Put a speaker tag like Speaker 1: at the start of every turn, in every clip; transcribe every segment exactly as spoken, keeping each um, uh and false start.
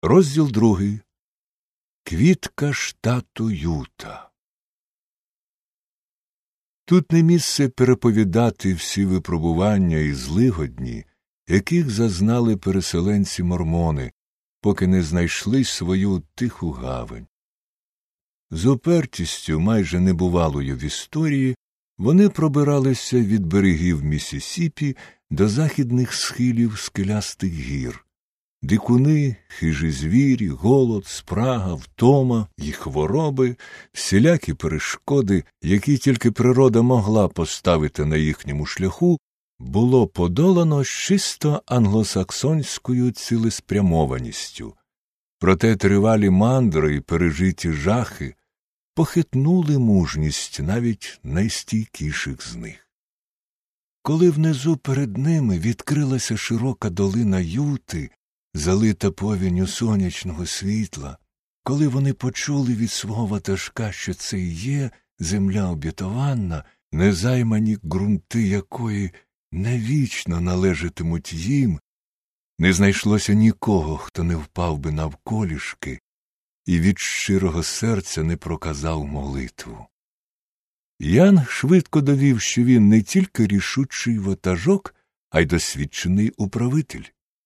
Speaker 1: Розділ другий. Квітка штату Юта. Тут не місце переповідати всі випробування і злигодні, яких зазнали переселенці-мормони, поки не знайшли свою тиху гавань. З упертістю, майже небувалою в історії, вони пробиралися від берегів Міссісіпі до західних схилів скелястих гір. Дикуни, хижі звірі, голод, спрага, втома і хвороби, всілякі перешкоди, які тільки природа могла поставити на їхньому шляху, було подолано з чисто англосаксонською цілеспрямованістю. Проте тривалі мандри і пережиті жахи похитнули мужність навіть найстійкіших з них. Коли внизу перед ними відкрилася широка долина Юти, залита повінню сонячного світла, коли вони почули від свого ватажка, що це і є земля обітована, незаймані ґрунти якої навічно належатимуть їм, не знайшлося нікого, хто не впав би навколішки і від щирого серця не проказав молитву. Ян швидко довів, що він не тільки рішучий ватажок, а й досвідчений управитель.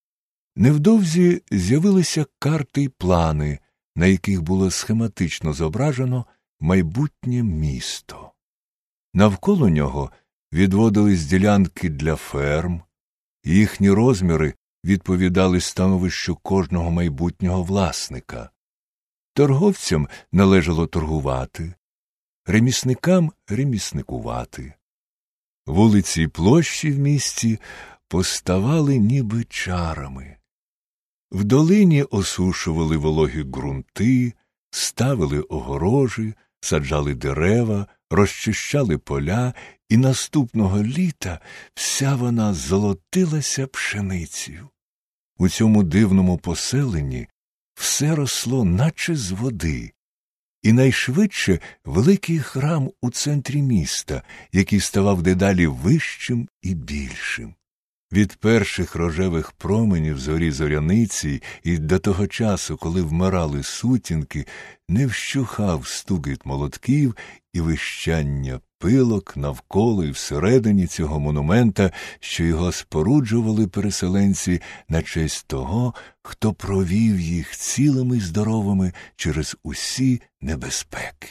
Speaker 1: Невдовзі з'явилися карти й плани, на яких було схематично зображено майбутнє місто. Навколо нього відводились ділянки для ферм, їхні розміри відповідали становищу кожного майбутнього власника. Торговцям належало торгувати, ремісникам – ремісникувати. Вулиці й площі в місті поставали ніби чарами. В долині осушували вологі ґрунти, ставили огорожі, саджали дерева, розчищали поля, і наступного літа вся вона золотилася пшеницею. У цьому дивному поселенні все росло наче з води, і найшвидше великий храм у центрі міста, який ставав дедалі вищим і більшим. Від перших рожевих променів зорі зоряниці і до того часу, коли вмирали сутінки, не вщухав стукіт молотків і вищання пилок навколо і всередині цього монумента, що його споруджували переселенці на честь того, хто провів їх цілими й здоровими через усі небезпеки.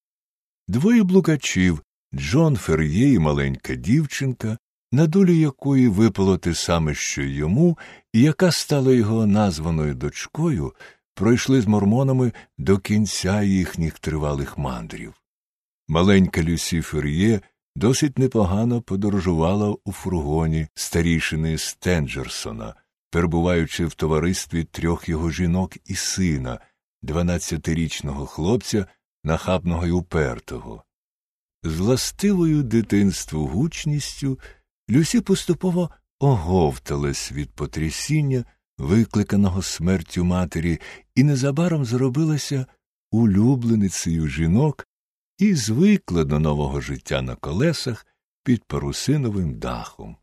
Speaker 1: Двоє блукачів, Джон Фер'є і маленька дівчинка, на долю якої випало те саме, що й йому, і яка стала його названою дочкою, пройшли з мормонами до кінця їхніх тривалих мандрів. Маленька Люсі Фер'є досить непогано подорожувала у фургоні старішини Стенджерсона, перебуваючи в товаристві трьох його жінок і сина, дванадцятирічного хлопця, нахабного й упертого. З властивою дитинству гучністю Люсі поступово оговталась від потрясіння, викликаного смертю матері, і незабаром зробилася улюбленицею жінок і звикла до нового життя на колесах під парусиновим дахом.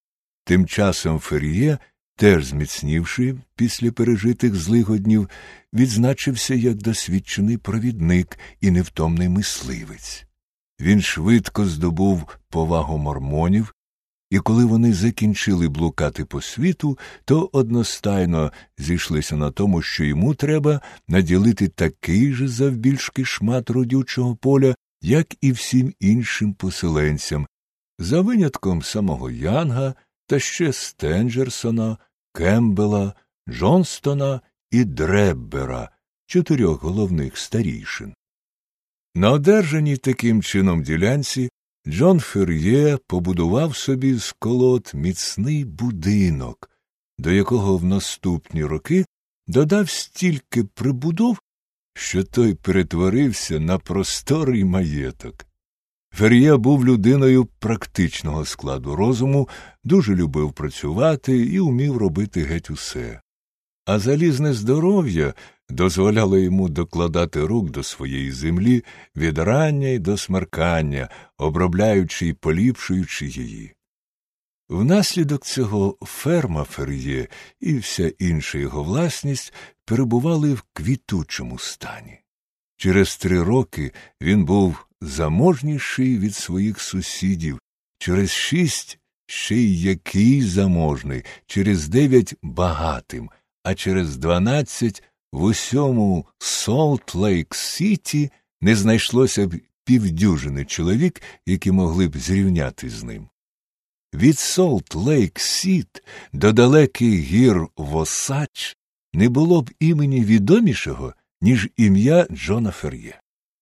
Speaker 1: Тим часом Фер'є, теж зміцнівши після пережитих злигоднів, відзначився як досвідчений провідник і невтомний мисливець. Він швидко здобув повагу мормонів, і коли вони закінчили блукати по світу, то одностайно зійшлися на тому, що йому треба наділити такий же завбільшки шмат родючого поля, як і всім іншим поселенцям, за винятком самого Янга та ще Стенджерсона, Кембела, Джонстона і Дреббера, чотирьох головних старійшин. На одержаній таким чином ділянці Джон Фер'є побудував собі з колод міцний будинок, до якого в наступні роки додав стільки прибудов, що той перетворився на просторий маєток. Фер'є був людиною практичного складу розуму, дуже любив працювати і умів робити геть усе. А залізне здоров'я дозволяло йому докладати рук до своєї землі від рання й до смеркання, обробляючи й поліпшуючи її. Внаслідок цього ферма Фер'є і вся інша його власність перебували в квітучому стані. Через три роки він був заможніший від своїх сусідів, через шість ще й який заможний, через дев'ять багатим, а через дванадцять в усьому Солт-Лейк-Сіті не знайшлося б півдюжини чоловік, які могли б зрівняти з ним. Від Солт-Лейк-Сіт до далеких гір Восач не було б імені відомішого, ніж ім'я Джона Фер'є.